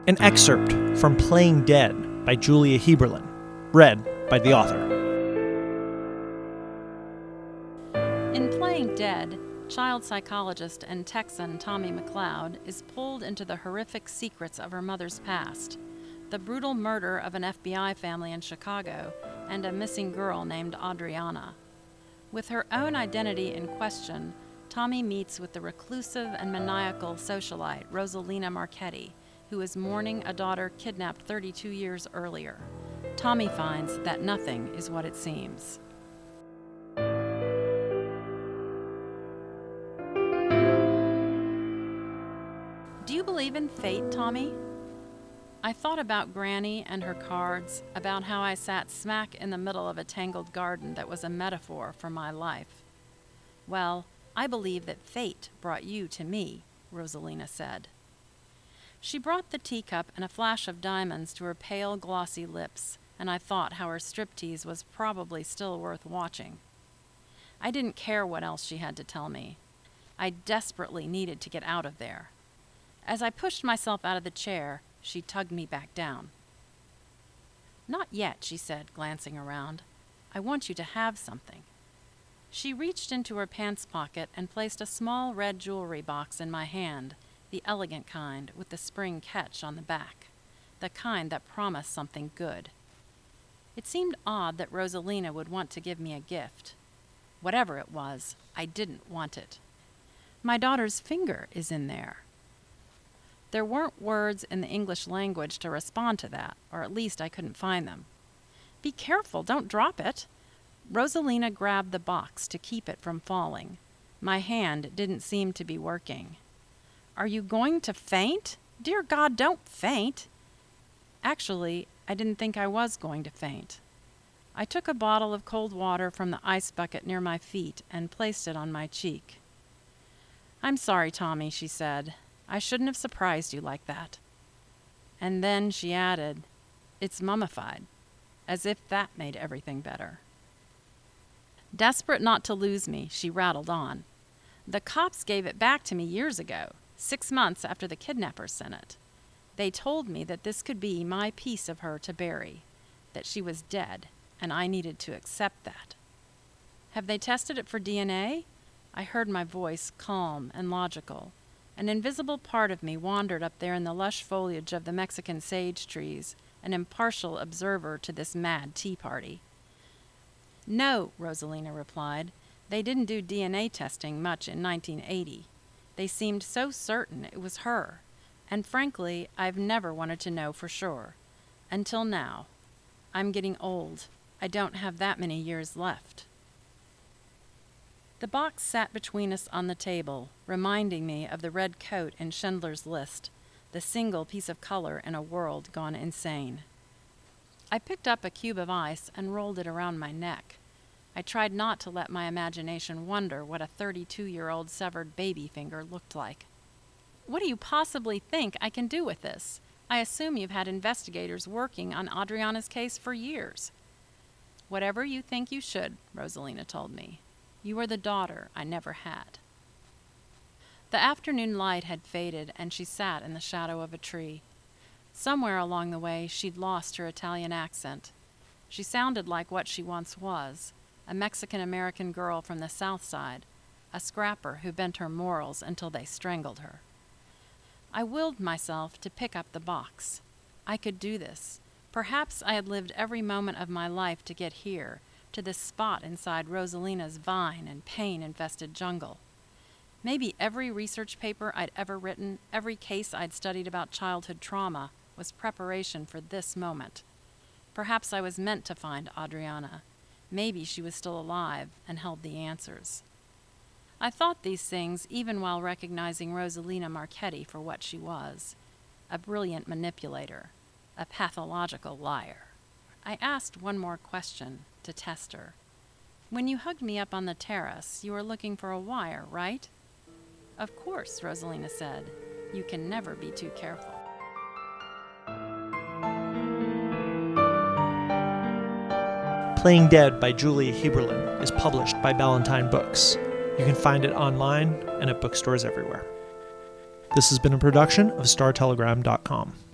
An excerpt from Playing Dead by Julia Heberlin, read by the author. In Playing Dead, child psychologist and Texan Tommy McLeod is pulled into the horrific secrets of her mother's past, the brutal murder of an FBI family in Chicago, and a missing girl named Adriana. With her own identity in question, Tommy meets with the reclusive and maniacal socialite Rosalina Marchetti, who is mourning a daughter kidnapped 32 years earlier. Tommy finds that nothing is what it seems. Do you believe in fate, Tommy? I thought about Granny and her cards, about how I sat smack in the middle of a tangled garden that was a metaphor for my life. Well, I believe that fate brought you to me, Rosalina said. She brought the teacup and a flash of diamonds to her pale, glossy lips, and I thought how her striptease was probably still worth watching. I didn't care what else she had to tell me. I desperately needed to get out of there. As I pushed myself out of the chair, she tugged me back down. "Not yet," she said, glancing around. "I want you to have something." She reached into her pants pocket and placed a small red jewelry box in my hand, the elegant kind with the spring catch on the back, the kind that promised something good. It seemed odd that Rosalina would want to give me a gift. Whatever it was, I didn't want it. "My daughter's finger is in there." There weren't words in the English language to respond to that, or at least I couldn't find them. "Be careful, don't drop it." Rosalina grabbed the box to keep it from falling. My hand didn't seem to be working. "Are you going to faint? Dear God, don't faint." Actually, I didn't think I was going to faint. I took a bottle of cold water from the ice bucket near my feet and placed it on my cheek. "I'm sorry, Tommy," she said. "I shouldn't have surprised you like that." And then she added, "It's mummified," as if that made everything better. Desperate not to lose me, she rattled on. "The cops gave it back to me years ago, 6 months after the kidnappers sent it. They told me that this could be my piece of her to bury, that she was dead, and I needed to accept that." "Have they tested it for DNA?" I heard my voice calm and logical. An invisible part of me wandered up there in the lush foliage of the Mexican sage trees, an impartial observer to this mad tea party. "No," Rosalina replied. "They didn't do DNA testing much in 1980. They seemed so certain it was her. And frankly, I've never wanted to know for sure. Until now. I'm getting old. I don't have that many years left." The box sat between us on the table, reminding me of the red coat in Schindler's List, the single piece of color in a world gone insane. I picked up a cube of ice and rolled it around my neck. I tried not to let my imagination wonder what a 32-year-old severed baby finger looked like. "What do you possibly think I can do with this? I assume you've had investigators working on Adriana's case for years." "Whatever you think you should," Rosalina told me. "You are the daughter I never had." The afternoon light had faded, and she sat in the shadow of a tree. Somewhere along the way, she'd lost her Italian accent. She sounded like what she once was, a Mexican-American girl from the South Side, a scrapper who bent her morals until they strangled her. I willed myself to pick up the box. I could do this. Perhaps I had lived every moment of my life to get here, to this spot inside Rosalina's vine and pain-infested jungle. Maybe every research paper I'd ever written, every case I'd studied about childhood trauma, was preparation for this moment. Perhaps I was meant to find Adriana. Maybe she was still alive and held the answers. I thought these things even while recognizing Rosalina Marchetti for what she was, a brilliant manipulator, a pathological liar. I asked one more question to test her. "When you hugged me up on the terrace, you were looking for a wire, right?" "Of course," Rosalina said. "You can never be too careful." Playing Dead by Julia Heberlin is published by Ballantine Books. You can find it online and at bookstores everywhere. This has been a production of StarTelegram.com.